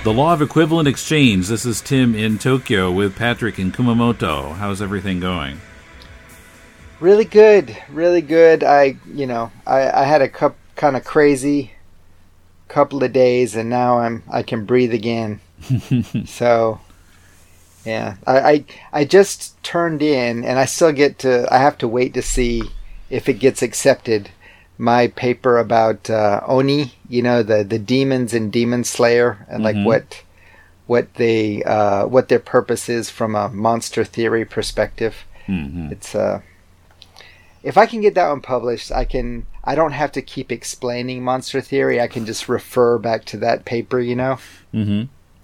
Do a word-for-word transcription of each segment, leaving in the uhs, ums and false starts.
The Law of Equivalent Exchange. This is Tim in Tokyo with Patrick in Kumamoto. How's everything going? Really good, really good. I, you know, I, I had a cup, kind of crazy couple of days, and now I'm I can breathe again. So, yeah, I, I I just turned in, and I still get to. I have to wait to see if it gets accepted. My paper about uh, Oni, you know, the, the demons in Demon Slayer, and like mm-hmm. what what they uh, what their purpose is from a monster theory perspective. Mm-hmm. It's uh, if I can get that one published, I can. I don't have to keep explaining monster theory. I can just refer back to that paper, you know, mm-hmm.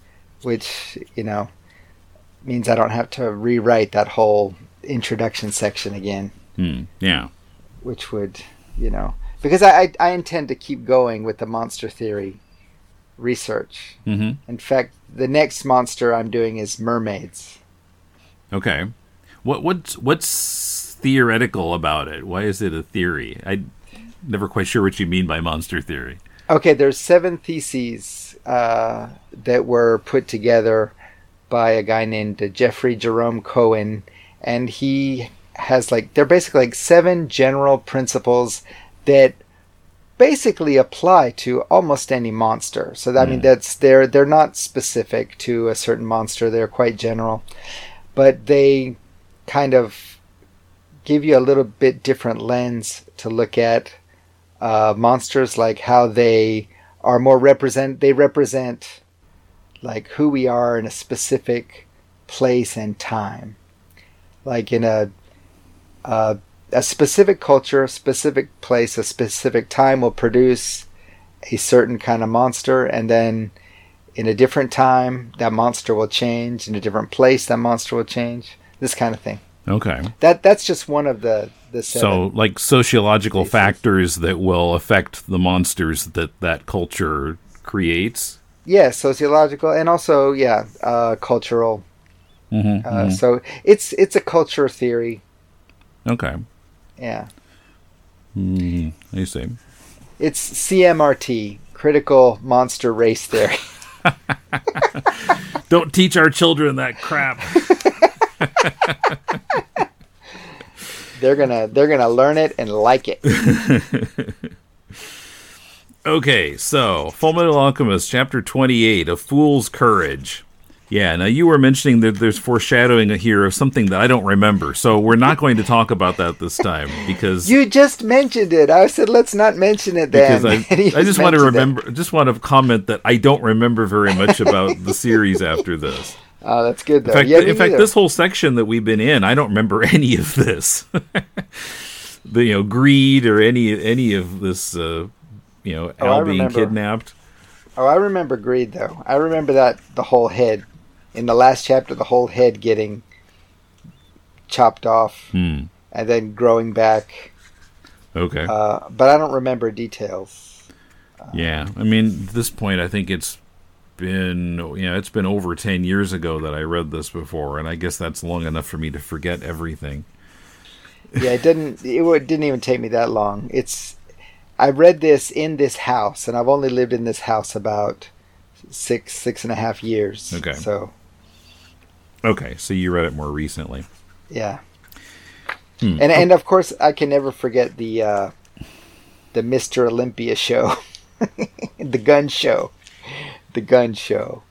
which you know means I don't have to rewrite that whole introduction section again. Mm, yeah, which would you know. Because I, I, I intend to keep going with the monster theory research. Mm-hmm. In fact, the next monster I'm doing is mermaids. Okay. What what's what's theoretical about it? Why is it a theory? I'm never quite sure what you mean by monster theory. Okay, there's seven theses uh, that were put together by a guy named Jeffrey Jerome Cohen, and he has like they're basically like seven general principles that basically apply to almost any monster. So that, mm. I mean, that's they're they're not specific to a certain monster. They're quite general, but they kind of give you a little bit different lens to look at uh, monsters, like how they are more represent. They represent like who we are in a specific place and time, like in a. Uh, A specific culture, a specific place, a specific time will produce a certain kind of monster, and then in a different time, that monster will change. In a different place, that monster will change. This kind of thing. Okay. That that's just one of the the seven. So, like sociological places. Factors that will affect the monsters that that culture creates. Yeah, sociological, and also yeah, uh, cultural. Mm-hmm, uh, mm-hmm. So it's it's a culture theory. Okay. Yeah. Mm, I see. It's C M R T, critical monster race theory. Don't teach our children that crap. they're gonna they're gonna learn it and like it. Okay, so Fullmetal Alchemist, chapter twenty-eight, A Fool's Courage. Yeah, now you were mentioning that there's foreshadowing here of something that I don't remember, so we're not going to talk about that this time because you just mentioned it. I said let's not mention it then. Because I, I just want to remember, it. just want to comment that I don't remember very much about the series after this. Oh, that's good though. In fact, yeah, in fact this whole section that we've been in, I don't remember any of this. the you know greed or any any of this. Uh, you know, oh, Al being kidnapped. Oh, I remember greed though. I remember that the whole head. In the last chapter, the whole head getting chopped off hmm. and then growing back. Okay. Uh, but I don't remember details. Uh, yeah. I mean, at this point, I think it's been, you know, it's been over ten years ago that I read this before, and I guess that's long enough for me to forget everything. Yeah, it didn't, it didn't even take me that long. It's, I read this in this house, and I've only lived in this house about six, six and a half years. Okay. So. Okay, so you read it more recently. Yeah. Hmm. And and of course I can never forget the uh, the Mister Olympia show. the gun show. The gun show.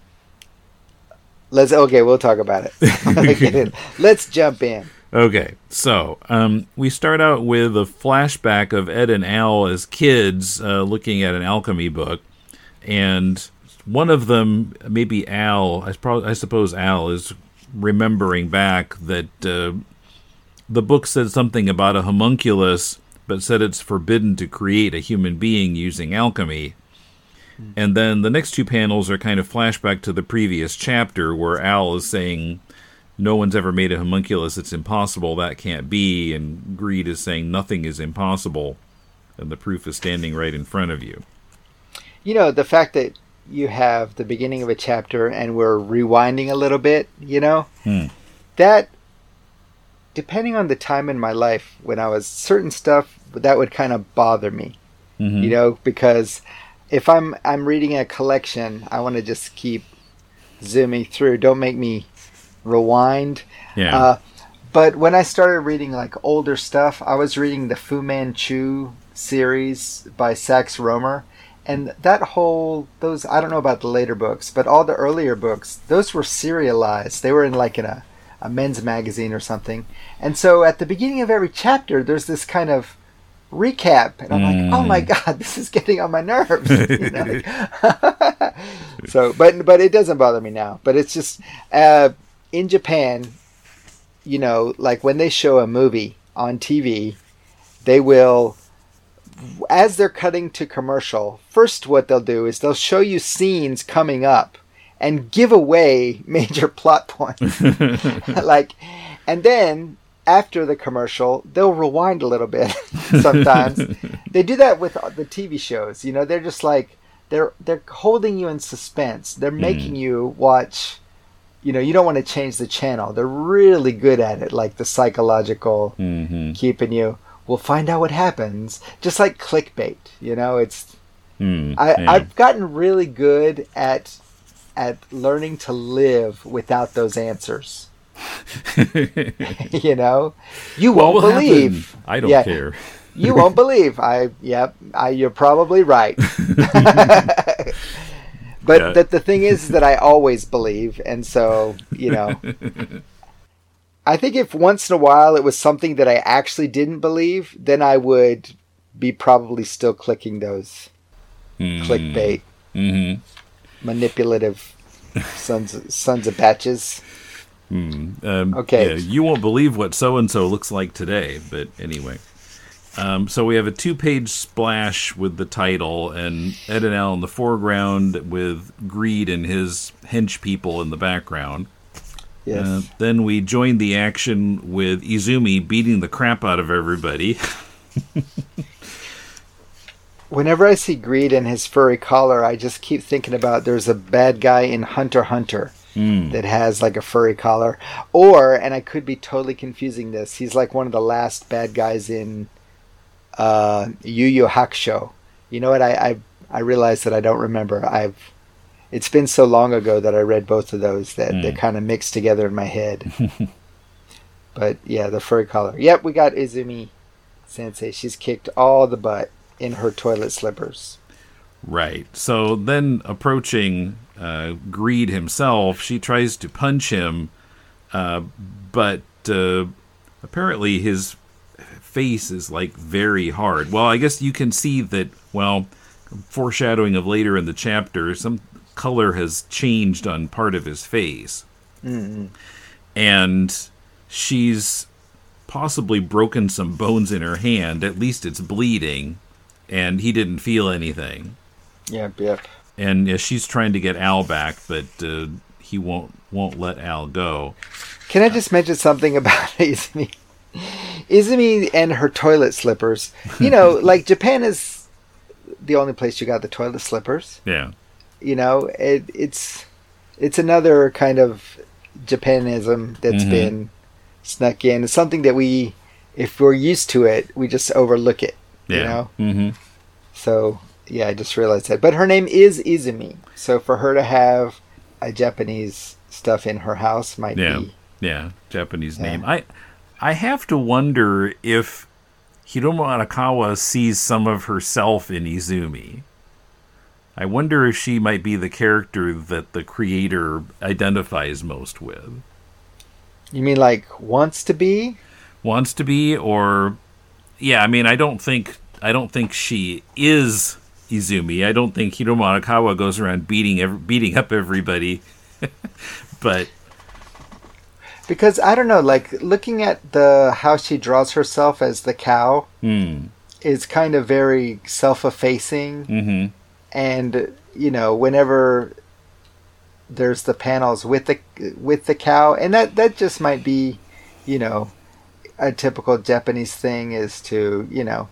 Let's okay, we'll talk about it. Let's jump in. Okay, so um, we start out with a flashback of Ed and Al as kids uh, looking at an alchemy book, and one of them, maybe Al, I, probably, I suppose Al is remembering back that uh, the book said something about a homunculus, but said it's forbidden to create a human being using alchemy. Mm. And then the next two panels are kind of flashback to the previous chapter, where Al is saying, no one's ever made a homunculus, it's impossible, that can't be, and Greed is saying nothing is impossible, and the proof is standing right in front of you. You know, the fact that you have the beginning of a chapter and we're rewinding a little bit, you know, hmm. that, depending on the time in my life when I was certain stuff, that would kind of bother me, mm-hmm. you know, because if I'm I'm reading a collection, I want to just keep zooming through. Don't make me rewind. Yeah. Uh, but when I started reading like older stuff, I was reading the Fu Manchu series by Sax Rohmer. And that whole, those, I don't know about the later books, but all the earlier books, those were serialized. They were in like in a, a men's magazine or something. And so at the beginning of every chapter, there's this kind of recap. And I'm mm. like, oh my God, this is getting on my nerves. You know? So, but, but it doesn't bother me now. But it's just, uh, in Japan, you know, like when they show a movie on T V, they will, as they're cutting to commercial, first what they'll do is they'll show you scenes coming up and give away major plot points. Like, and then after the commercial, they'll rewind a little bit. Sometimes they do that with the T V shows. You know, they're just like they're they're holding you in suspense. They're making mm. you watch. You know, you don't want to change the channel. They're really good at it, like the psychological mm-hmm. keeping you. We'll find out what happens. Just like clickbait, you know. It's mm, I, yeah. I've gotten really good at at learning to live without those answers. You know, you what won't believe. Happen? I don't yeah, care. You won't believe. I yep. I, you're probably right. But yeah. the, the thing is that I always believe, and so you know. I think if once in a while it was something that I actually didn't believe, then I would be probably still clicking those mm. clickbait, mm-hmm. manipulative sons sons of batches. Mm. Um, okay, yeah, you won't believe what so and so looks like today, but anyway. Um, so we have a two-page splash with the title, and Ed and Al in the foreground with Greed and his hench people in the background. Yes. Uh, then we joined the action with Izumi beating the crap out of everybody. Whenever I see Greed and his furry collar, I just keep thinking about there's a bad guy in Hunter x Hunter mm. that has like a furry collar. Or, and I could be totally confusing this, he's like one of the last bad guys in uh, Yu Yu Hakusho. You know what? I, I I realize that I don't remember. I've It's been so long ago that I read both of those that mm. they're kind of mixed together in my head. But yeah, the furry collar. Yep, we got Izumi Sensei. She's kicked all the butt in her toilet slippers. Right. So then approaching uh, Greed himself, she tries to punch him, uh, but uh, apparently his face is like very hard. Well, I guess you can see that, well, foreshadowing of later in the chapter, some color has changed on part of his face. Mm-hmm. And she's possibly broken some bones in her hand. At least it's bleeding, and he didn't feel anything. Yep, yep. And uh, she's trying to get Al back, but uh, he won't won't let Al go. Can I just mention something about Izumi? Izumi and her toilet slippers. You know, like Japan is the only place you got the toilet slippers. Yeah. You know, it, it's it's another kind of Japanism that's mm-hmm. been snuck in. It's something that we, if we're used to it, we just overlook it. Yeah. You know? Mm-hmm. So, yeah, I just realized that. But her name is Izumi. So for her to have a Japanese stuff in her house might yeah. be... Yeah, Japanese yeah. name. I I have to wonder if Hiromu Arakawa sees some of herself in Izumi. I wonder if she might be the character that the creator identifies most with. You mean like wants to be? Wants to be, or yeah, I mean I don't think I don't think she is Izumi. I don't think Hiromu Arakawa goes around beating every, beating up everybody. But because I don't know, like looking at the how she draws herself as the cow mm. is kind of very self-effacing. Mm-hmm. And you know, whenever there's the panels with the with the cow, and that that just might be, you know, a typical Japanese thing is to, you know,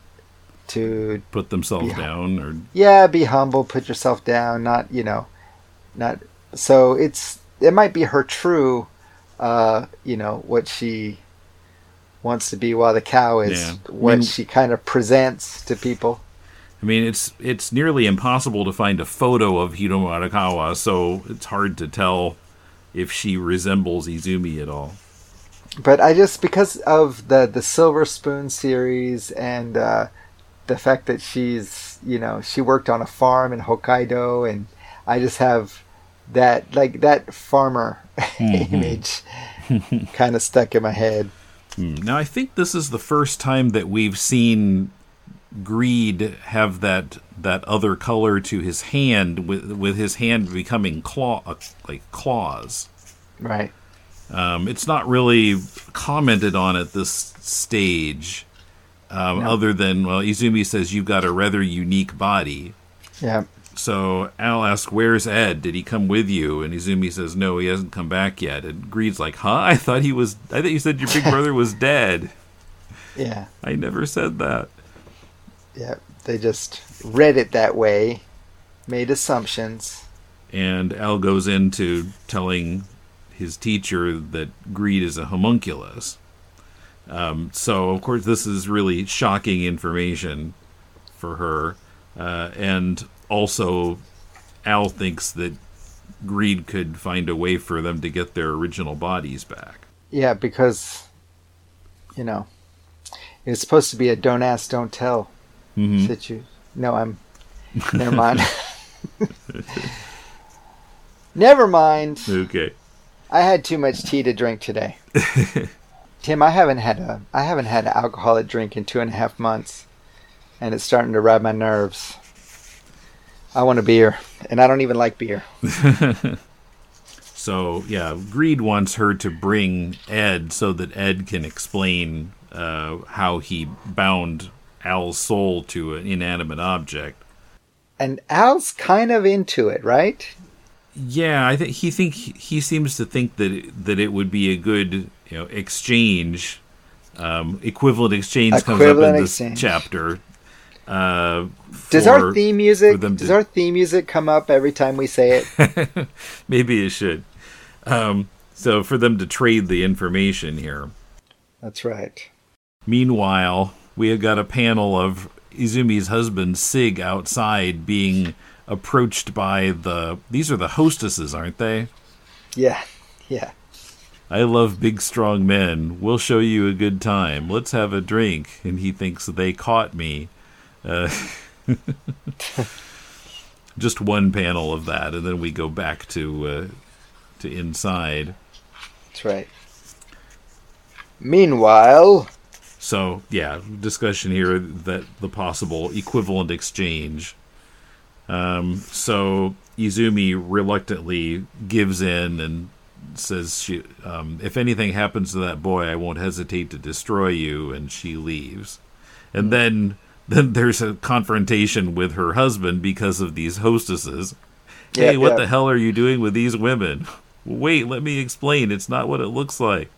to put themselves be, down or yeah, be humble, put yourself down, not, you know, not so it's it might be her true uh, you know, what she wants to be, while the cow is yeah. what I mean, she kind of presents to people. I mean, it's it's nearly impossible to find a photo of Hiro Arakawa, so it's hard to tell if she resembles Izumi at all. But I just, because of the, the Silver Spoon series and uh, the fact that she's, you know, she worked on a farm in Hokkaido, and I just have that, like, that farmer mm-hmm. image kind of stuck in my head. Now, I think this is the first time that we've seen Greed have that that other color to his hand, with with his hand becoming claw uh, like claws. Right. Um, it's not really commented on at this stage, um, no. other than, well, Izumi says you've got a rather unique body. Yeah. So Al asks, "Where's Ed? Did he come with you?" And Izumi says, "No, he hasn't come back yet." And Greed's like, "Huh? I thought he was. I thought you said your big brother was dead." Yeah. I never said that. Yeah, they just read it that way, made assumptions. And Al goes into telling his teacher that Greed is a homunculus. Um, so, of course, this is really shocking information for her. Uh, and also, Al thinks that Greed could find a way for them to get their original bodies back. Yeah, because, you know, it's supposed to be a don't ask, don't tell. Mm-hmm. Situ- no, I'm... Never mind. Never mind. Okay. I had too much tea to drink today. Tim, I haven't had a I haven't had an alcoholic drink in two and a half months, and it's starting to rub my nerves. I want a beer, and I don't even like beer. So, yeah, Greed wants her to bring Ed so that Ed can explain uh, how he bound Al's soul to an inanimate object. And Al's kind of into it, right? Yeah, I think he think he seems to think that it, that it would be a good, you know, exchange. Um, equivalent exchange equivalent comes up in this exchange. chapter. Uh, does for, our theme music does to... our theme music come up every time we say it? Maybe it should. Um, so for them to trade the information here. That's right. Meanwhile, we have got a panel of Izumi's husband, Sig, outside being approached by the... These are the hostesses, aren't they? Yeah, yeah. I love big, strong men. We'll show you a good time. Let's have a drink. And he thinks they caught me. Uh, just one panel of that, and then we go back to uh, to inside. That's right. Meanwhile... So, yeah, discussion here that the possible equivalent exchange. Um, so Izumi reluctantly gives in and says, she, um, if anything happens to that boy, I won't hesitate to destroy you, and she leaves. And mm. then then there's a confrontation with her husband because of these hostesses. Hey, yeah, what yeah. the hell are you doing with these women? Wait, let me explain. It's not what it looks like.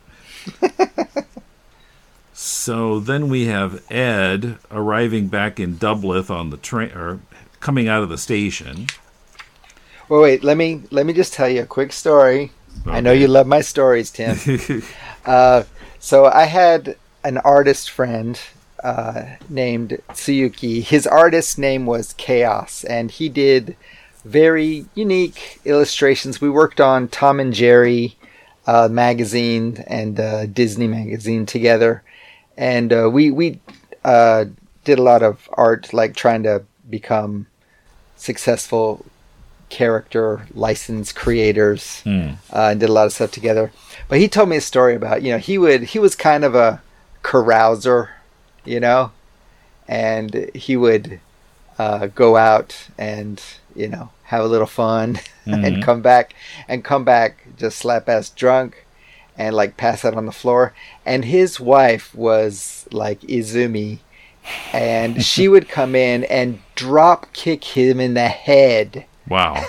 So then we have Ed arriving back in Dublith on the train, or coming out of the station. Well, wait, let me let me just tell you a quick story. Okay. I know you love my stories, Tim. uh, so I had an artist friend uh, named Tsuyuki. His artist name was Chaos, and he did very unique illustrations. We worked on Tom and Jerry uh, magazine and uh, Disney magazine together. And uh, we we uh, did a lot of art, like trying to become successful character license creators, mm. uh, and did a lot of stuff together. But he told me a story about, you know, he would he was kind of a carouser, you know, and he would uh, go out and, you know, have a little fun mm-hmm. and come back and come back just slap ass drunk. And like pass out on the floor. And his wife was like Izumi, and she would come in and drop kick him in the head. Wow.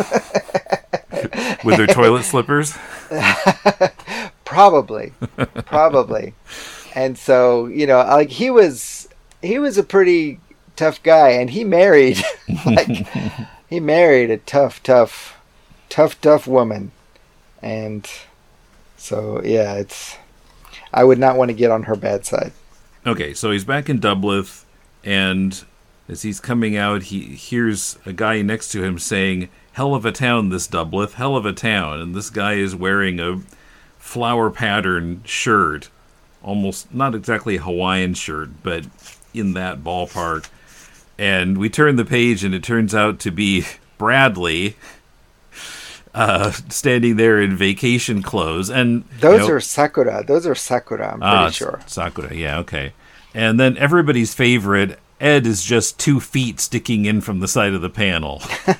With her toilet slippers? Probably. Probably. And so, you know, like he was he was a pretty tough guy, and he married like he married a tough, tough, tough, tough woman. And so, yeah, it's... I would not want to get on her bad side. Okay, so he's back in Dublith, and as he's coming out, he hears a guy next to him saying, "Hell of a town, this Doubleth, hell of a town." And this guy is wearing a flower pattern shirt, almost not exactly a Hawaiian shirt, but in that ballpark. And we turn the page, and it turns out to be Bradley, uh, standing there in vacation clothes. And those you know, are Sakura. Those are Sakura. I'm pretty ah, sure. Sakura. Yeah. Okay. And then everybody's favorite, Ed, is just two feet sticking in from the side of the panel.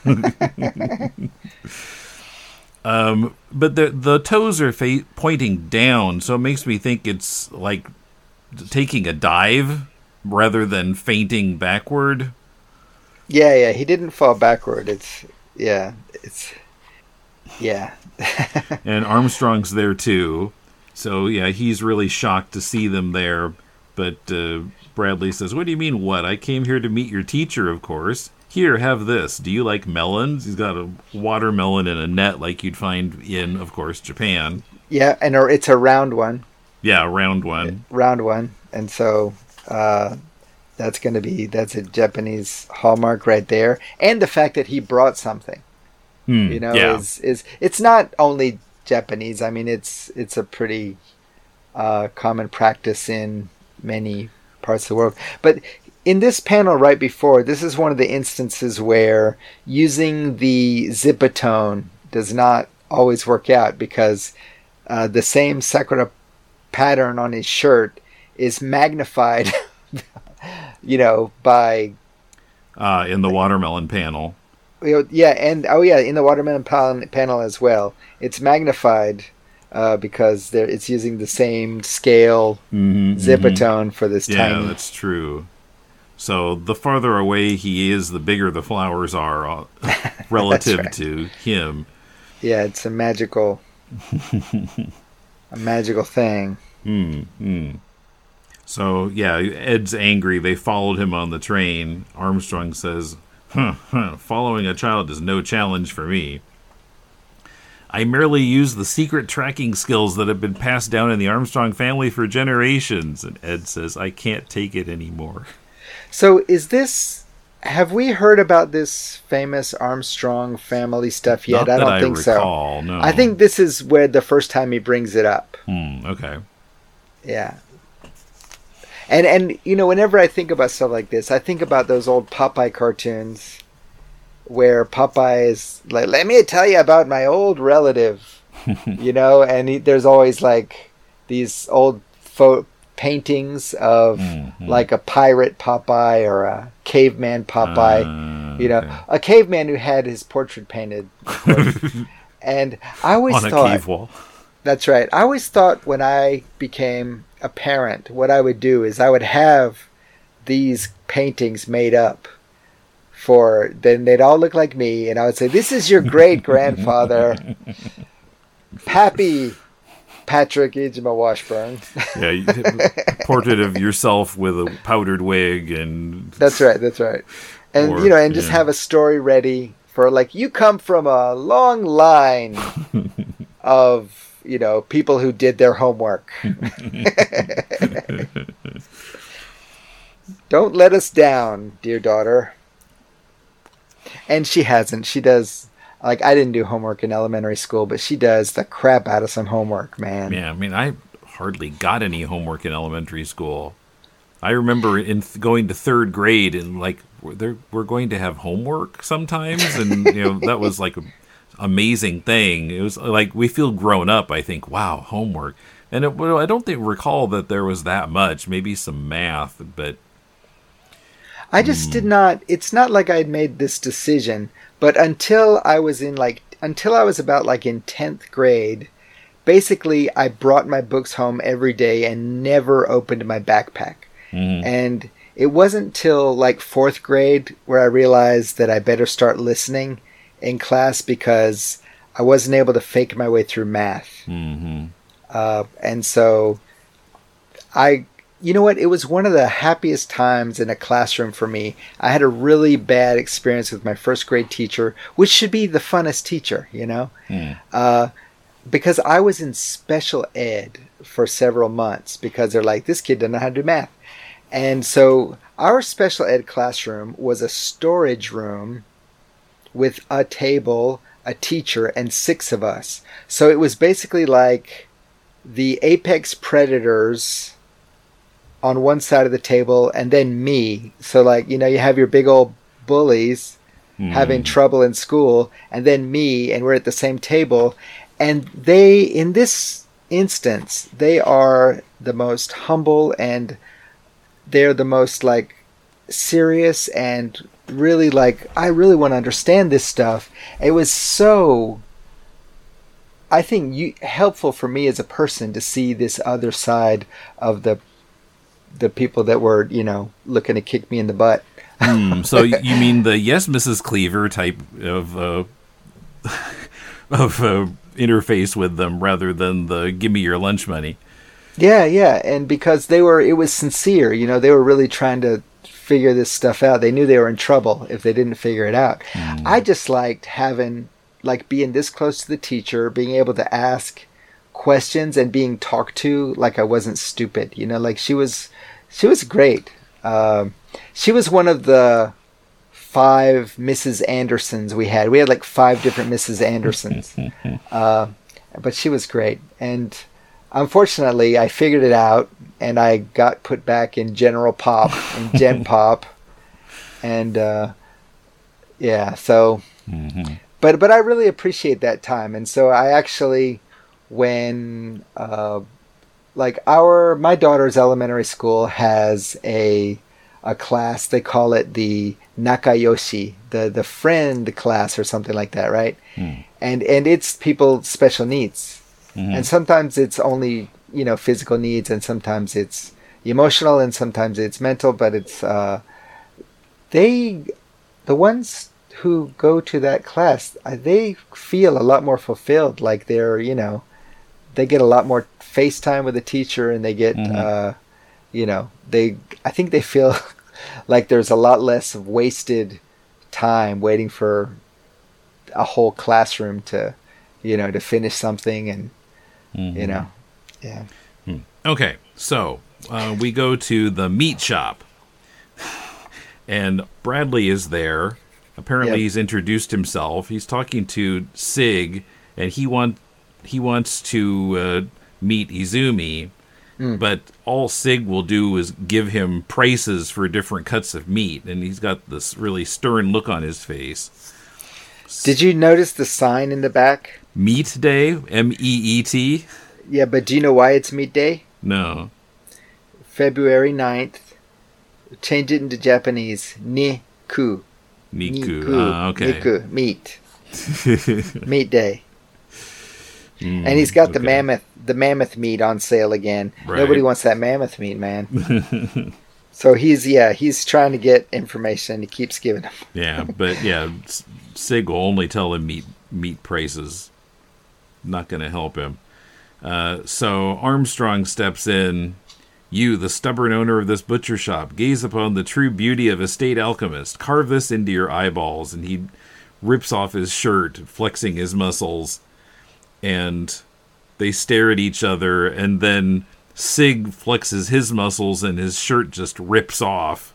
um, but the the toes are fa- pointing down, so it makes me think it's like taking a dive rather than fainting backward. Yeah, yeah. He didn't fall backward. It's yeah. It's yeah. And Armstrong's there too, so yeah, he's really shocked to see them there. But uh, Bradley says, "What do you mean, what? I came here to meet your teacher, of course. Here, have this. Do you like melons?" He's got a watermelon in a net like you'd find in, of course, Japan. Yeah, and it's a round one. Yeah, a round one. Round one. And so uh, that's going to be, that's a Japanese hallmark right there. And the fact that he brought something, Hmm, you know, yeah. is, is, it's not only Japanese. I mean, it's, it's a pretty uh, common practice in many parts of the world. But in this panel right before, this is one of the instances where using the zipatone does not always work out, because uh, the same Sakura pattern on his shirt is magnified, you know, by... Uh, in the watermelon panel. You know, yeah, and, oh yeah, in the watermelon pan- panel as well. It's magnified Uh, because there, it's using the same scale mm-hmm, zipatone mm-hmm. for this yeah, tiny. Yeah, that's true. So the farther away he is, the bigger the flowers are uh, relative right. to him. Yeah, it's a magical, a magical thing. Mm-hmm. So yeah, Ed's angry. They followed him on the train. Armstrong says, huh, huh, "Following a child is no challenge for me. I merely use the secret tracking skills that have been passed down in the Armstrong family for generations." And Ed says, "I can't take it anymore." So is this, have we heard about this famous Armstrong family stuff yet? Not I that don't I think recall, so. No. I think this is where the first time he brings it up. Hmm, okay. Yeah. And, and you know, whenever I think about stuff like this, I think about those old Popeye cartoons where Popeye is like, "Let me tell you about my old relative," you know, and he, there's always like these old fo- paintings of mm-hmm. like a pirate Popeye or a caveman Popeye, uh, you know, okay. a caveman who had his portrait painted. And I always on a thought, cave wall. That's right. I always thought when I became a parent, what I would do is I would have these paintings made up. For then they'd all look like me, and I would say, "This is your great grandfather, Pappy Patrick Ijima Washburn." Yeah, you a portrait of yourself with a powdered wig, and that's right, that's right, and or, you know, and just yeah. have a story ready for like you come from a long line of you know people who did their homework. Don't let us down, dear daughter. And she hasn't. She does, like, I didn't do homework in elementary school, but she does the crap out of some homework, man. Yeah, I mean, I hardly got any homework in elementary school. I remember in th- going to third grade and, like, we're, we're going to have homework sometimes. And, you know, that was, like, an amazing thing. It was, like, we feel grown up, I think, wow, homework. And it, well, I don't think, recall that there was that much, maybe some math, but... I just did not, it's not like I'd made this decision, but until I was in like, until I was about like in tenth grade, basically I brought my books home every day and never opened my backpack. Mm. And it wasn't till like fourth grade where I realized that I better start listening in class because I wasn't able to fake my way through math. Mm-hmm. Uh, and so I... You know what? It was one of the happiest times in a classroom for me. I had a really bad experience with my first grade teacher, which should be the funnest teacher, you know? Mm. Uh, because I was in special ed for several months because they're like, this kid doesn't know how to do math. And so Our special ed classroom was a storage room with a table, a teacher, and six of us. So it was basically like the apex predators on one side of the table and then me. So like, you know, you have your big old bullies mm. having trouble in school, and then me, and we're at the same table. And they, in this instance, they are the most humble, and they're the most like serious, and really like, I really want to understand this stuff. It was so, I think, you, helpful for me as a person to see this other side of the the people that were, you know, looking to kick me in the butt. mm, so you mean the yes, Missus Cleaver type of uh, of uh, interface with them, rather than the give me your lunch money. Yeah, yeah, and because they were, it was sincere. You know, they were really trying to figure this stuff out. They knew they were in trouble if they didn't figure it out. Mm. I just liked having, like, being this close to the teacher, being able to ask questions and being talked to like I wasn't stupid. You know, like she was, she was great. Um, she was one of the five Missus Andersons we had. We had like five different Missus Andersons, uh, but she was great. And unfortunately, I figured it out, and I got put back in General Pop and Gen Pop, and uh, yeah. So, mm-hmm. but but I really appreciate that time, and so I actually, when uh, like our my daughter's elementary school has a a class, they call it the Nakayoshi, the the friend class or something like that, right? Mm. And and it's people special needs. Mm-hmm. And sometimes it's only, you know, physical needs, and sometimes it's emotional, and sometimes it's mental, but it's uh they the ones who go to that class, uh, they feel a lot more fulfilled, like they're, you know, they get a lot more face time with the teacher, and they get mm-hmm. uh you know, they I think they feel like there's a lot less wasted time waiting for a whole classroom to, you know, to finish something, and mm-hmm. you know, yeah. Hmm. Okay, so uh, we go to the meat shop, and Bradley is there. Apparently, yep. he's introduced himself. He's talking to Sig, and he want he wants to uh, meet Izumi. Mm. But all Sig will do is give him prices for different cuts of meat, and he's got this really stern look on his face. Did you notice the sign in the back? Meat Day? M E E T? Yeah, but do you know why it's Meat Day? No. February ninth. Change it into Japanese. Niku. Niku. Ah, okay. Niku. Meat. Meat Day. Mm, and he's got okay. the mammoth the mammoth meat on sale again. Right. Nobody wants that mammoth meat, man. So he's, yeah, he's trying to get information. He keeps giving them. Yeah, but yeah, Sig will only tell him meat meat prices. Not going to help him. Uh, so Armstrong steps in. You, the stubborn owner of this butcher shop, gaze upon the true beauty of a state alchemist. Carve this into your eyeballs. And he rips off his shirt, flexing his muscles. And they stare at each other, and then Sig flexes his muscles, and his shirt just rips off.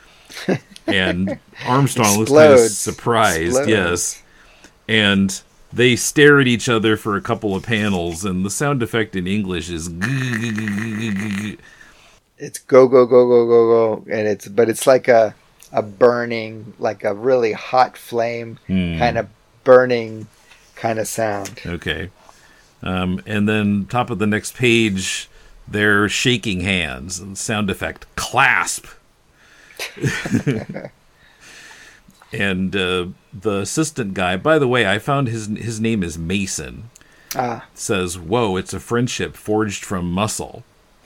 And Armstrong looks kind of surprised, Explodes. yes. And they stare at each other for a couple of panels, and the sound effect in English is it's go go go go go go, and it's but it's like a a burning, like a really hot flame, hmm. kind of burning kind of sound. Okay. Um, and then top of the next page, they're shaking hands. And sound effect, clasp. And uh, the assistant guy, by the way, I found his his name is Mason. Ah. Says, whoa, it's a friendship forged from muscle.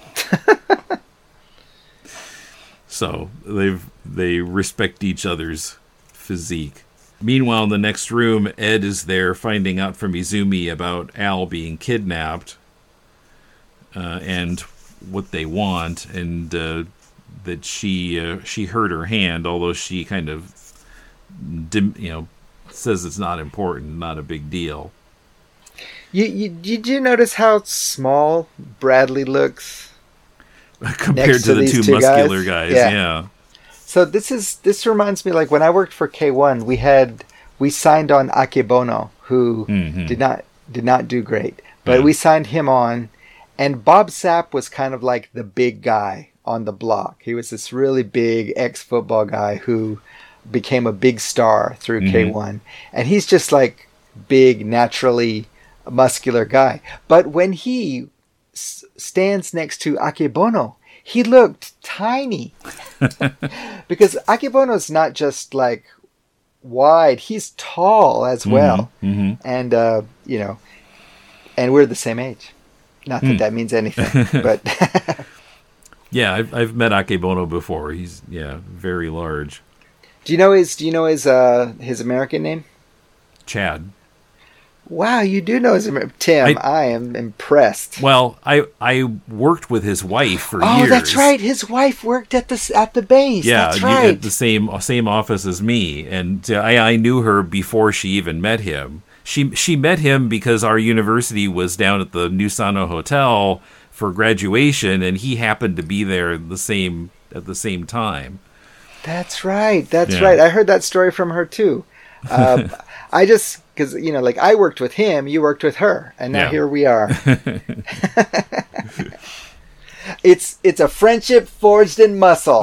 So they've they respect each other's physique. Meanwhile, in the next room, Ed is there finding out from Izumi about Al being kidnapped uh, and what they want, and uh, that she uh, she hurt her hand, although she kind of dim, you know says it's not important, not a big deal. You, you did you notice how small Bradley looks compared to, to the two, two muscular guys? guys yeah. yeah. So this is this reminds me, like when I worked for K one, we had we signed on Akebono, who mm-hmm. did not did not do great, but yeah. we signed him on, and Bob Sapp was kind of like the big guy on the block. He was this really big ex-football guy who became a big star through mm-hmm. K one, and he's just like big, naturally muscular guy. But when he s- stands next to Akebono, he looked tiny because Akebono's not just like wide; he's tall as well, mm-hmm. and uh, you know, and we're the same age. Not that mm. that means anything, but yeah, I've I've met Akebono before. He's yeah, very large. Do you know his Do you know his uh, his American name? Chad. Wow, you do know his Amer- Tim. I, I am impressed. Well, I I worked with his wife for oh, years. Oh, that's right. His wife worked at the at the base. Yeah, that's right. At the same same office as me, and I I knew her before she even met him. She she met him because our university was down at the Nusano Hotel for graduation, and he happened to be there the same at the same time. That's right. That's yeah. right. I heard that story from her too. Um, I just because you know, like I worked with him, you worked with her, and now yeah. here we are. it's it's a friendship forged in muscle.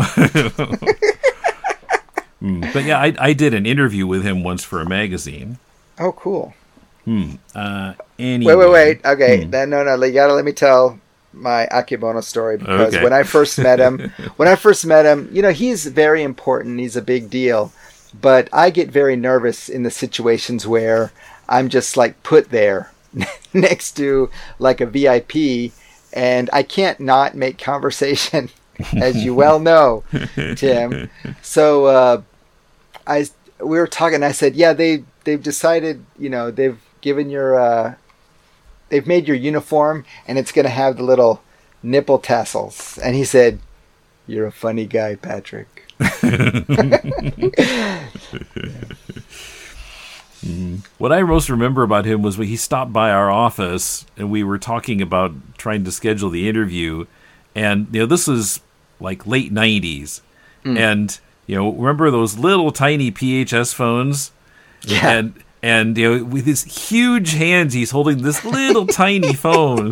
mm, but yeah, I I did an interview with him once for a magazine. Oh, cool. Hmm. Uh, anyway. Wait, wait, wait. Okay, hmm. then no, no. You gotta let me tell my Akebono story because okay. when I first met him, when I first met him, you know, he's very important. He's a big deal, but I get very nervous in the situations where I'm just like put there next to like a V I P, and I can't not make conversation, as you well know, Tim. So uh, I we were talking. I said, yeah, they they've decided, you know, they've given your. Uh, They've made your uniform, and it's going to have the little nipple tassels. And he said, "You're a funny guy, Patrick." What I most remember about him was when he stopped by our office, and we were talking about trying to schedule the interview. And you know, this was like late nineties, mm. and you know, remember those little tiny P H S phones? Yeah. And, And you know, with his huge hands, he's holding this little tiny phone.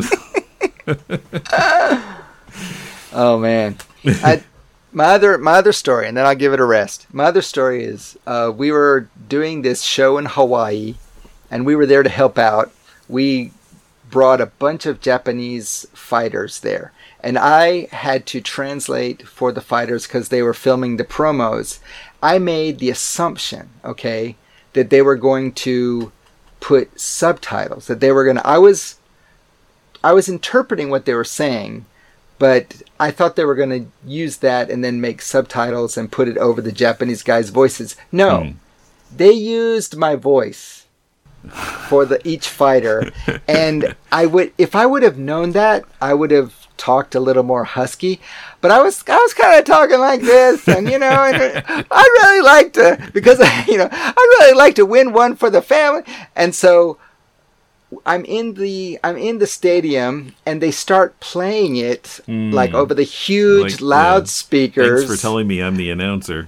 Oh man! I, my other my other story, and then I'll give it a rest. My other story is uh, we were doing this show in Hawaii, and we were there to help out. We brought a bunch of Japanese fighters there, and I had to translate for the fighters because they were filming the promos. I made the assumption, okay, that they were going to put subtitles, that they were going to, I was, I was interpreting what they were saying, but I thought they were going to use that and then make subtitles and put it over the Japanese guys' voices. No, mm. they used my voice for the each fighter. And I would, if I would have known that, I would have talked a little more husky, but I was I was kind of talking like this, and you know, and I really like to because you know I really like to win one for the family, and so I'm in the I'm in the stadium, and they start playing it mm. like over the huge like, loudspeakers. Yeah. Thanks for telling me I'm the announcer.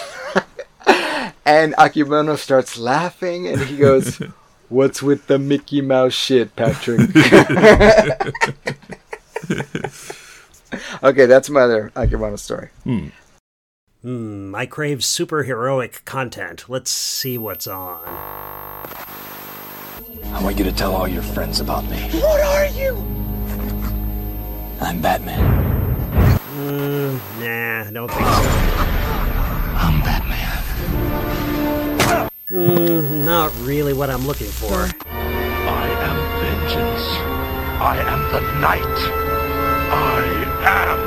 And Akebono starts laughing, and he goes, "What's with the Mickey Mouse shit, Patrick?" Okay, that's my other Akebono story. Hmm. Hmm, I crave superheroic content. Let's see what's on. I want you to tell all your friends about me. What are you? I'm Batman. Mm, nah, I don't think so. I'm Batman. Mm, not really what I'm looking for. I am vengeance. I am the night. I am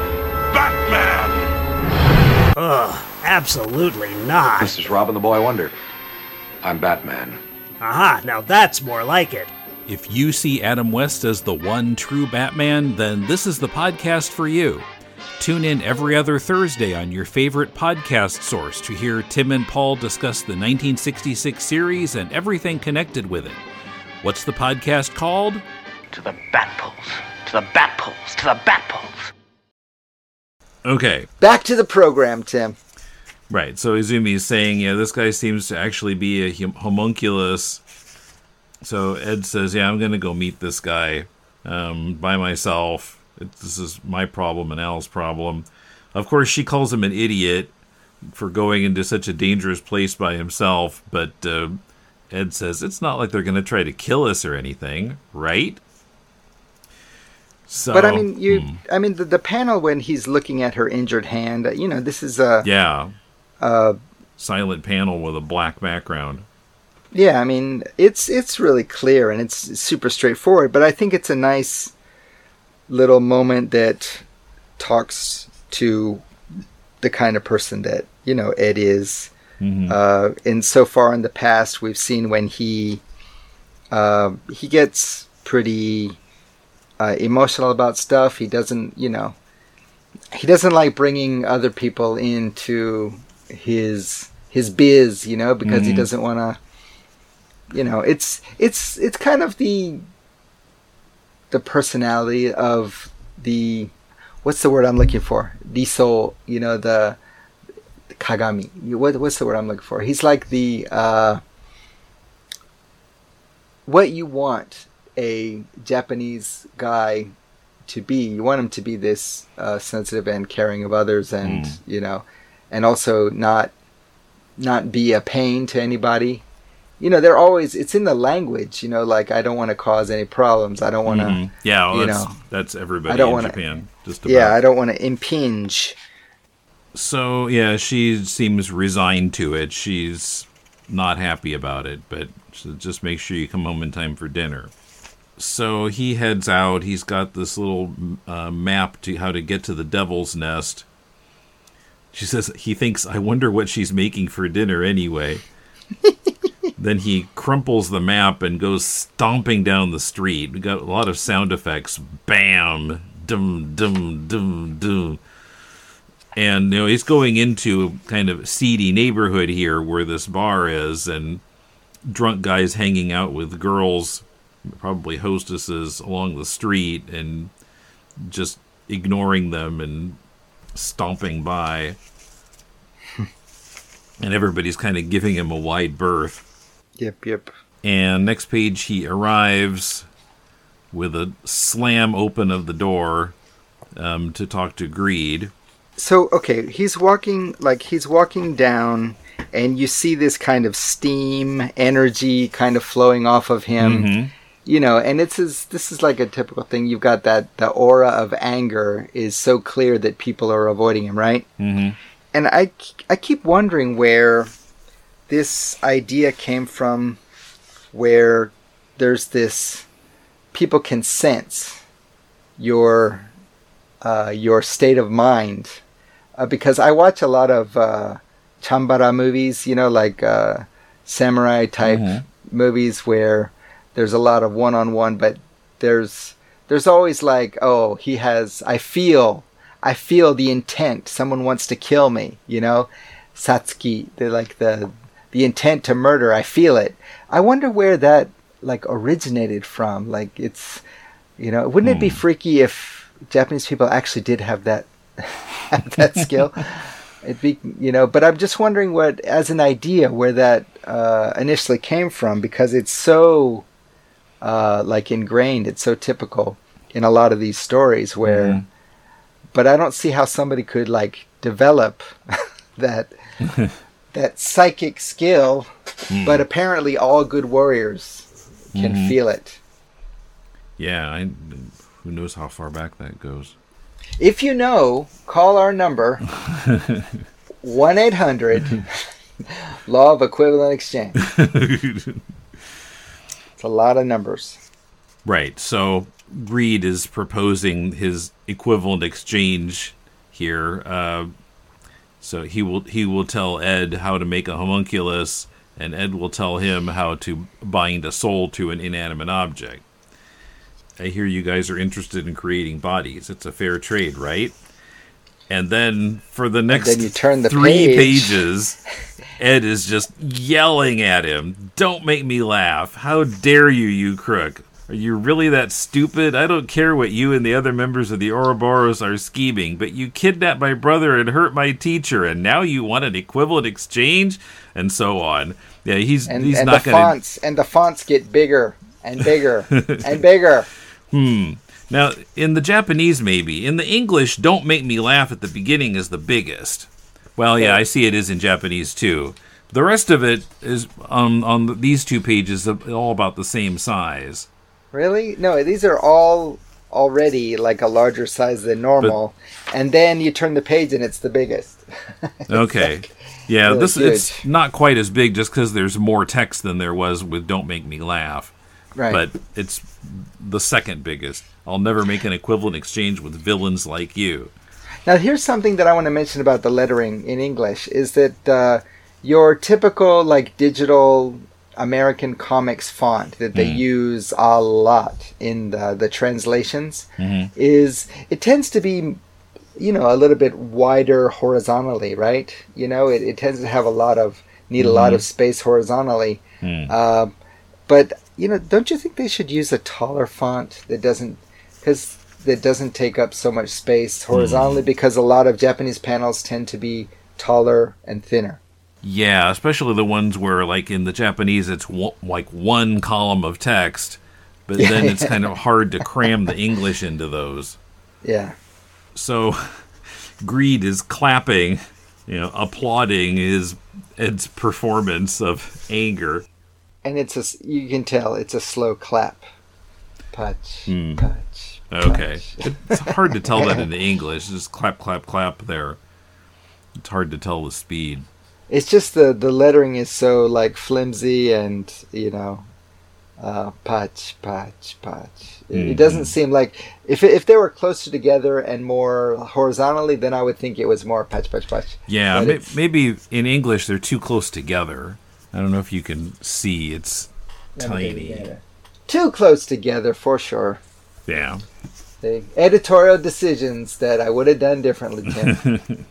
Batman! Ugh, absolutely not. This is Robin the Boy Wonder. I'm Batman. Aha, now that's more like it. If you see Adam West as the one true Batman, then this is the podcast for you. Tune in every other Thursday on your favorite podcast source to hear Tim and Paul discuss the nineteen sixty-six series and everything connected with it. What's the podcast called? To the Batpoles. To the Batpoles. To the Batpoles. Okay. Back to the program, Tim. Right. So Izumi is saying, yeah, this guy seems to actually be a hum- homunculus. So Ed says, yeah, I'm going to go meet this guy um, by myself. It, this is my problem and Al's problem. Of course, she calls him an idiot for going into such a dangerous place by himself. But uh, Ed says, it's not like they're going to try to kill us or anything, right? So, but I mean, you. Hmm. I mean, the, the panel when he's looking at her injured hand. You know, this is a Yeah. Uh, silent panel with a black background. Yeah, I mean, it's it's really clear and it's super straightforward. But I think it's a nice little moment that talks to the kind of person that you know Ed is. Mm-hmm. Uh, and so far in the past, we've seen when he uh, he gets pretty. Uh, emotional about stuff. He doesn't, you know, he doesn't like bringing other people into his his biz, you know, because mm-hmm. he doesn't want to, you know, it's it's it's kind of the the personality of the what's the word I'm looking for? The soul, you know, the, the Kagami. What what's the word I'm looking for? He's like the uh, what you want a Japanese guy to be. You want him to be this uh, sensitive and caring of others, and mm. you know, and also not not be a pain to anybody. You know, they're always. It's in the language. You know, like I don't want to cause any problems. I don't want to. Mm-hmm. Yeah, well, you that's know, that's everybody I don't in wanna, Japan. Just about. Yeah, I don't want to impinge. So yeah, she seems resigned to it. She's not happy about it, but just make sure you come home in time for dinner. So he heads out. He's got this little uh, map to how to get to the Devil's Nest. She says he thinks, I wonder what she's making for dinner anyway. Then he crumples the map and goes stomping down the street. We got a lot of sound effects. Bam, dum, dum, dum, dum. And you know he's going into a kind of seedy neighborhood here where this bar is, and drunk guys hanging out with girls, probably hostesses, along the street, and just ignoring them and stomping by. And everybody's kind of giving him a wide berth. Yep, yep. And next page, he arrives with a slam open of the door um, to talk to Greed. So, okay, he's walking, like, he's walking down, and you see this kind of steam, energy kind of flowing off of him. Mm-hmm. You know, and it's is this is like a typical thing. You've got that the aura of anger is so clear that people are avoiding him, right? Mm-hmm. And I, I keep wondering where this idea came from, where there's this people can sense your uh, your state of mind, uh, because I watch a lot of uh, Chambara movies, you know, like uh, samurai type mm-hmm. movies where there's a lot of one-on-one, but there's there's always like, oh, he has, I feel, I feel the intent. Someone wants to kill me, you know? Satsuki, they're like the the intent to murder, I feel it. I wonder where that like originated from. Like it's, you know, wouldn't hmm. it be freaky if Japanese people actually did have that have that skill? It'd be, you know, but I'm just wondering what, as an idea, where that uh, initially came from, because it's so Uh, like ingrained, it's so typical in a lot of these stories where, mm-hmm. but I don't see how somebody could like develop that that psychic skill, mm. but apparently all good warriors can mm-hmm. feel it. Yeah, I, who knows how far back that goes. If you know, call our number, one eight hundred Law of Equivalent Exchange. A lot of numbers. Right. So Greed is proposing his equivalent exchange here. Uh, so he will he will tell Ed how to make a homunculus, and Ed will tell him how to bind a soul to an inanimate object. I hear you guys are interested in creating bodies. It's a fair trade, right? And then for the next then you turn the three page. pages, Ed is just yelling at him. Don't make me laugh. How dare you, you crook. Are you really that stupid? I don't care what you and the other members of the Ouroboros are scheming, but you kidnapped my brother and hurt my teacher, and now you want an equivalent exchange? And so on. Yeah, he's and, he's and not the going fonts and the fonts get bigger and bigger and bigger. Hmm. Now, in the Japanese, maybe. In the English, "Don't Make Me Laugh" at the beginning is the biggest. Well, yeah, I see it is in Japanese, too. The rest of it is um, on these two pages all about the same size. Really? No, these are all already like a larger size than normal. But, and then you turn the page and it's the biggest. It's okay. like yeah, really this huge. It's not quite as big just because there's more text than there was with "Don't Make Me Laugh." Right. But it's the second biggest. I'll never make an equivalent exchange with villains like you. Now, here's something that I want to mention about the lettering in English, is that uh, your typical like digital American comics font that they mm. use a lot in the, the translations mm-hmm. is, it tends to be, you know, a little bit wider horizontally, right? You know, it, it tends to have a lot of, need mm-hmm. a lot of space horizontally. Mm. Uh, but, you know, don't you think they should use a taller font that doesn't, because that doesn't take up so much space horizontally, mm. because a lot of Japanese panels tend to be taller and thinner. Yeah, especially the ones where, like, in the Japanese, it's w- like one column of text, but yeah, then it's yeah. kind of hard to cram the English into those. Yeah. So, Greed is clapping, you know, applauding his Ed's performance of anger. And it's a, you can tell, it's a slow clap. Punch, mm. punch, Okay. punch. It's hard to tell that in the English. Just clap, clap, clap there. It's hard to tell the speed. It's just the, the lettering is so like flimsy and, you know, uh, patch, patch, patch. It, mm-hmm. it doesn't seem like, if if they were closer together and more horizontally, then I would think it was more patch, patch, patch. Yeah, ma- maybe in English they're too close together. I don't know if you can see. It's tiny. Too close together for sure. Yeah. The editorial decisions that I would have done differently, Tim.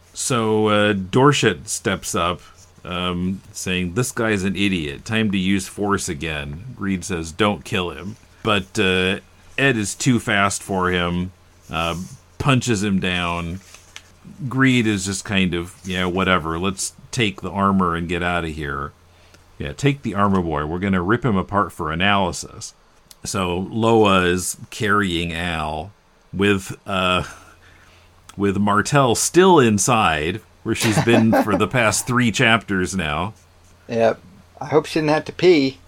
So uh, Dorset steps up, um, saying, "This guy's an idiot. Time to use force again." Greed says, "Don't kill him." But uh, Ed is too fast for him, uh, punches him down. Greed is just kind of, yeah, whatever. Let's take the armor and get out of here. Yeah, take the armor boy. We're going to rip him apart for analysis. So Loa is carrying Al with... Uh, with Martel still inside, where she's been for the past three chapters now. Yep. I hope she didn't have to pee.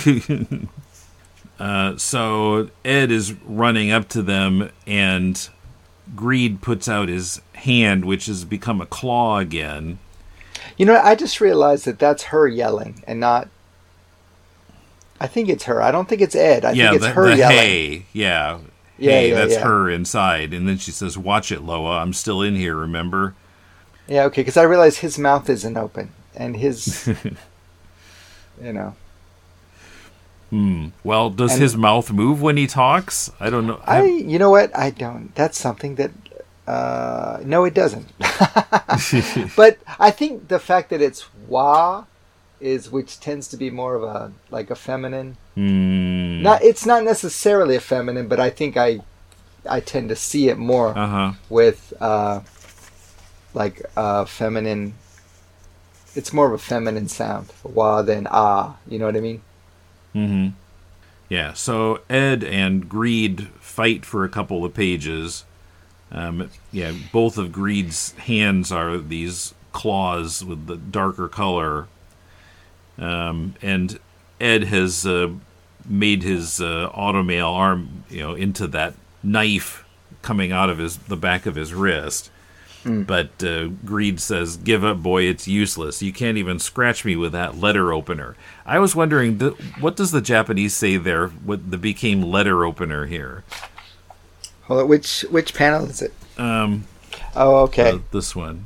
uh, so Ed is running up to them, and Greed puts out his hand, which has become a claw again. You know, I just realized that that's her yelling, and not... I think it's her. I don't think it's Ed. I yeah, think it's the, her the yelling. Hey, yeah. Yeah, hey, yeah, that's yeah. her inside. And then she says, "Watch it, Loa. I'm still in here, remember?" Yeah, okay, because I realize his mouth isn't open. And his, you know. Hmm. Well, does and his mouth move when he talks? I don't know. I, you know what? I don't. That's something that, uh, no, it doesn't. But I think the fact that it's wa is, which tends to be more of a, like a feminine. Mm. Not, it's not necessarily a feminine, but I think I, I tend to see it more uh-huh. with, uh, like uh, feminine. It's more of a feminine sound, wa than ah. You know what I mean? Mm-hmm. Yeah. So Ed and Greed fight for a couple of pages. Um, yeah, both of Greed's hands are these claws with the darker color. Um, and Ed has uh, made his uh, automail arm, you know, into that knife coming out of his the back of his wrist. Mm. But uh, Greed says, "Give up, boy, it's useless. You can't even scratch me with that letter opener." I was wondering, th- what does the Japanese say there, what the became letter opener here? Hold on, which, which panel is it? Um, oh, okay. Uh, this one.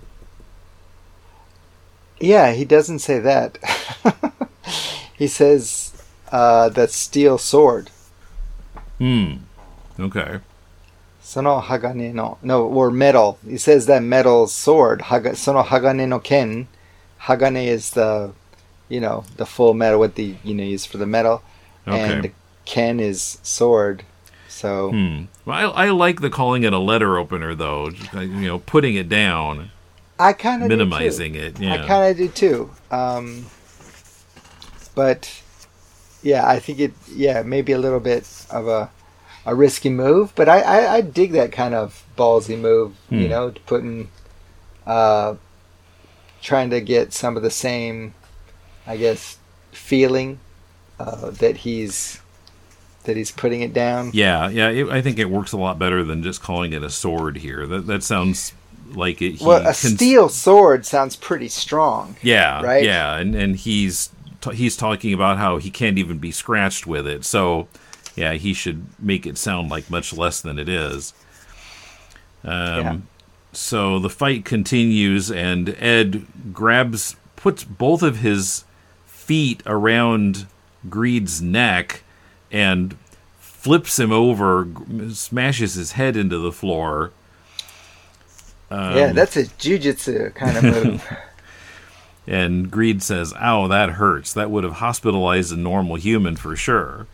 Yeah, he doesn't say that. He says uh, that steel sword. Hmm. Okay. Sono hagane no. No, or metal. He says that metal sword. Haga, sono hagane no ken. Hagane is the, you know, the full metal, what the, you know, used for the metal. Okay. And the Ken his sword. So Hmm. Well, I, I like the calling it a letter opener, though. Just, you know, putting it down, I kind of minimizing it. Yeah. I kind of do too. Um, but yeah, I think it. Yeah, maybe a little bit of a a risky move, but I I, I dig that kind of ballsy move. Hmm. You know, putting, uh, trying to get some of the same, I guess, feeling uh, that he's that he's putting it down. Yeah, yeah. It, I think it works a lot better than just calling it a sword here. That that sounds like it. He Well, a can- steel sword sounds pretty strong. Yeah, right? Yeah, and and he's t- he's talking about how he can't even be scratched with it. So, yeah, he should make it sound like much less than it is. Um, Yeah. So the fight continues, and Ed grabs, puts both of his feet around Greed's neck, and flips him over, g- smashes his head into the floor. Um, Yeah, that's a jujitsu kind of move. And Greed says, "Ow, that hurts. That would have hospitalized a normal human for sure."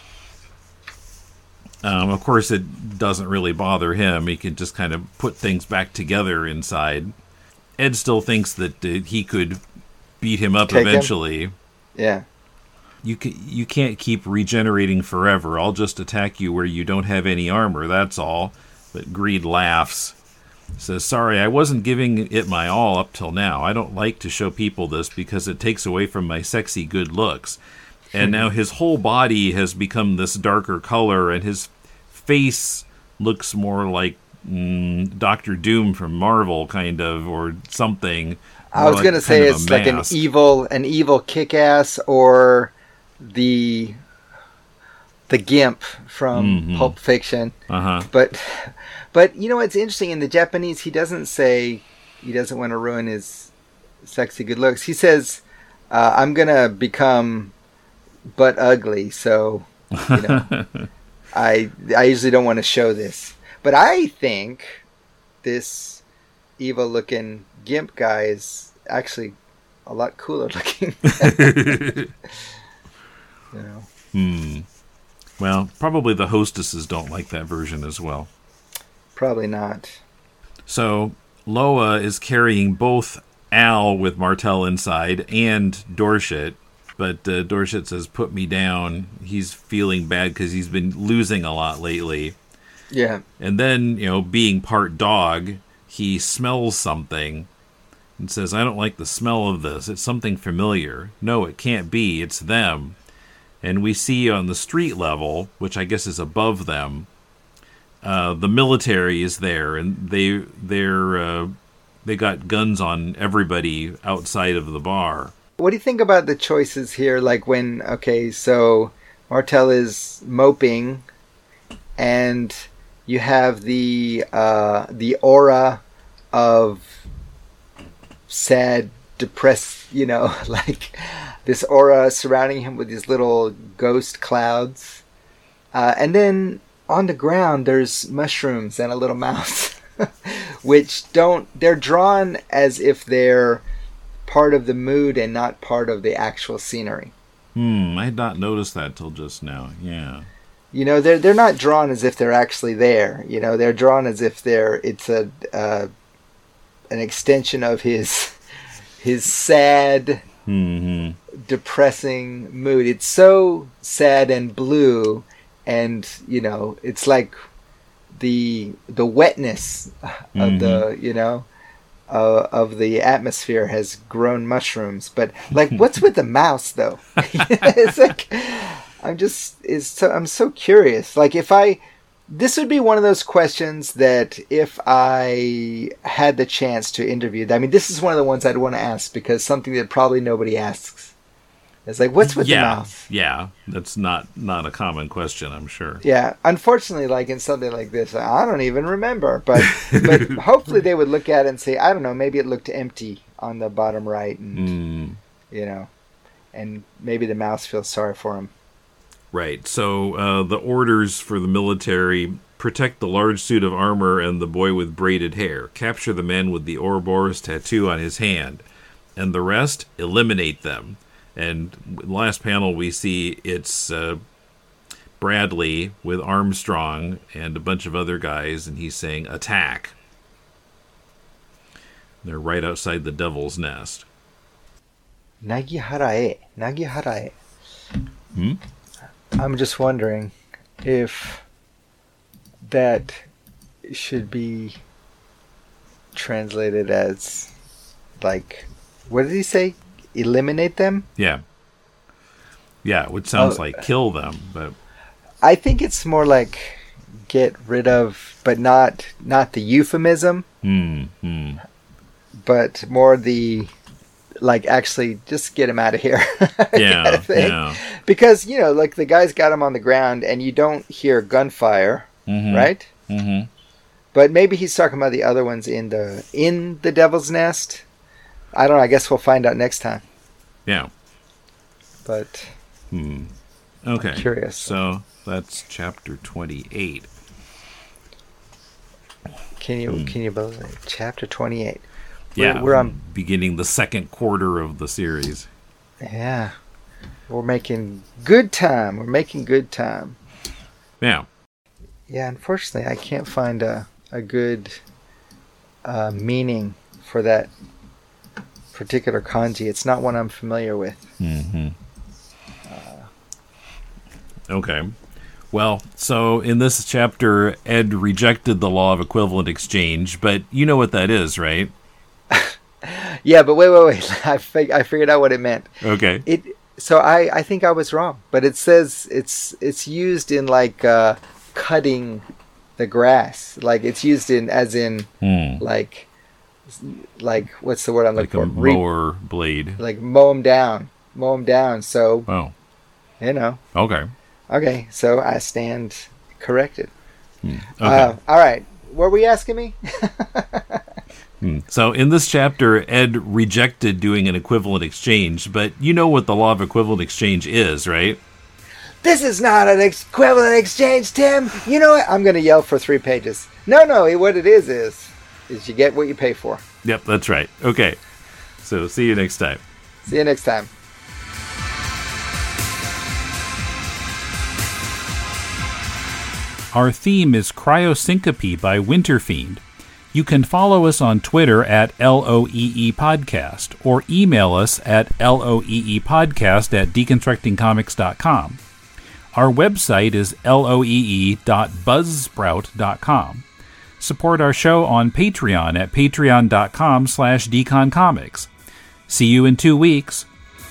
Um, of course, it doesn't really bother him. He can just kind of put things back together inside. Ed still thinks that uh, he could beat him up Take him? eventually. Yeah. You ca- you can't keep regenerating forever. I'll just attack you where you don't have any armor, that's all. But Greed laughs. Says, "Sorry, I wasn't giving it my all up till now. I don't like to show people this because it takes away from my sexy good looks." And now his whole body has become this darker color, and his face looks more like mm, Doctor Doom from Marvel, kind of, or something. I More was like gonna kind say of a it's like an mask. evil, an evil kick-ass, or the the Gimp from Mhm. Pulp Fiction. Uh-huh. But but you know what's interesting in the Japanese? He doesn't say he doesn't want to ruin his sexy good looks. He says, uh, "I'm gonna become butt ugly." So you know, I I usually don't want to show this, but I think this evil-looking Gimp guy is actually a lot cooler looking. You know, Hmm. Well, probably the hostesses don't like that version as well. probably not. So Loa is carrying both Al with Martel inside and Dorshit, but uh, Dorshit says, "Put me down." He's feeling bad because he's been losing a lot lately. Yeah. And then, you know, being part dog, he smells something and says, "I don't like the smell of this. It's something familiar. No, it can't be. It's them." And we see on the street level, which I guess is above them, uh, the military is there, and they they're uh, they got guns on everybody outside of the bar. What do you think about the choices here? Like when, okay, so Martel is moping, and you have the uh, the aura of sad, depressed, you know, like this aura surrounding him with these little ghost clouds. Uh, and then on the ground, there's mushrooms and a little mouse, which don't, they're drawn as if they're part of the mood and not part of the actual scenery. Hmm, I had not noticed that till just now. Yeah. You know, they're they're not drawn as if they're actually there. You know, they're drawn as if they're it's a uh, an extension of his his sad, hmm depressing mood. It's so sad and blue, and you know, it's like the the wetness of the you know uh, of the atmosphere has grown mushrooms. But like, what's with the mouse though? It's like I'm just is so I'm so curious. Like if I this would be one of those questions that if I had the chance to interview, I mean, this is one of the ones I'd want to ask because something that probably nobody asks. It's like, what's with yeah, the mouse? Yeah, that's not not a common question, I'm sure. Yeah, unfortunately, like in something like this, I don't even remember. But but hopefully they would look at it and say, I don't know, maybe it looked empty on the bottom right, and Mm. you know, and maybe the mouse feels sorry for him. Right. So uh, the orders for the military: protect the large suit of armor and the boy with braided hair. Capture the man with the Ouroboros tattoo on his hand, and the rest, eliminate them. And last panel we see it's uh, Bradley with Armstrong and a bunch of other guys, and he's saying, attack. They're right outside the Devil's Nest. Nagihara e. Nagihara e. Hmm? I'm just wondering if that should be translated as, like, what did he say? Eliminate them? Yeah. Yeah, which sounds Oh. like kill them, but I think it's more like get rid of, but not not the euphemism, hmm, hmm. but more the, like, actually just get him out of here. Yeah, kind of thing. yeah. Because, you know, like, the guy's got him on the ground and you don't hear gunfire, Mhm. right? Mm-hmm. But maybe he's talking about the other ones in the in the Devil's Nest. I don't know. I guess we'll find out next time. Yeah. But Hmm. Okay. I'm curious. So that's chapter twenty-eight. can you can you believe it? Chapter twenty-eight? Yeah. we're on. beginning the second quarter of the series. Yeah, we're making good time. We're making good time. Yeah. Yeah, unfortunately, I can't find a a good uh, meaning for that particular kanji. It's not one I'm familiar with. Mm-hmm. Okay. Well, so in this chapter, Ed rejected the law of equivalent exchange, but you know what that is, right? Yeah, but wait, wait, wait. I fig- I figured out what it meant. Okay. It. So I, I think I was wrong, but it says it's it's used in like uh, cutting the grass. Like it's used in as in Hmm. like like what's the word I'm Like looking a for? Re- mower blade. like mow them down, mow them down. So Oh. you know. Okay. Okay, so I stand corrected. Okay. Uh, all right, what were you asking me? Hmm. So in this chapter, Ed rejected doing an equivalent exchange, but you know what the law of equivalent exchange is, right? This is not an equivalent exchange, Tim. You know what? I'm going to yell for three pages. No, no. What it is is, is you get what you pay for. Yep, that's right. Okay. So see you next time. See you next time. Our theme is Cryosyncope by Winterfiend. You can follow us on Twitter at L O E E Podcast or email us at L O E E Podcast at deconstructing comics dot com. Our website is L O E E dot buzzsprout dot com. Support our show on Patreon at patreon dot com slash deconcomics. See you in two weeks.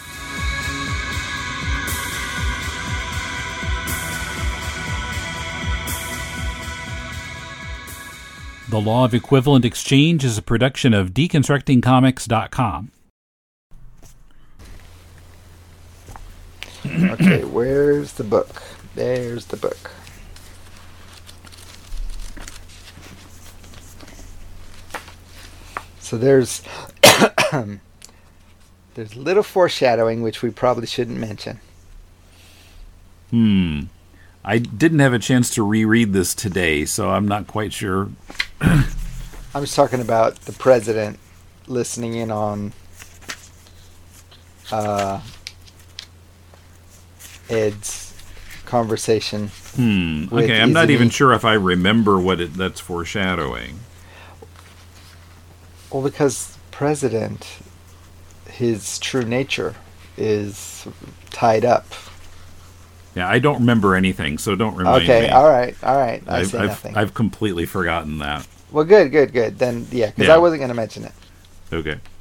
The Law of Equivalent Exchange is a production of deconstructing comics dot com. Okay, where's the book? There's the book. So there's there's little foreshadowing, which we probably shouldn't mention. Hmm. I didn't have a chance to reread this today, so I'm not quite sure. I'm just talking about the president listening in on uh, Ed's conversation. Hmm. with Okay, I'm not Izumi. even sure if I remember what it, that's foreshadowing. Well, because president, his true nature is tied up. Yeah, I don't remember anything, so don't remind Okay, me. all right, all right. I I've, say I've, nothing. I've completely forgotten that. Well, good, good, good. Then, yeah, because Yeah. I wasn't going to mention it. Okay.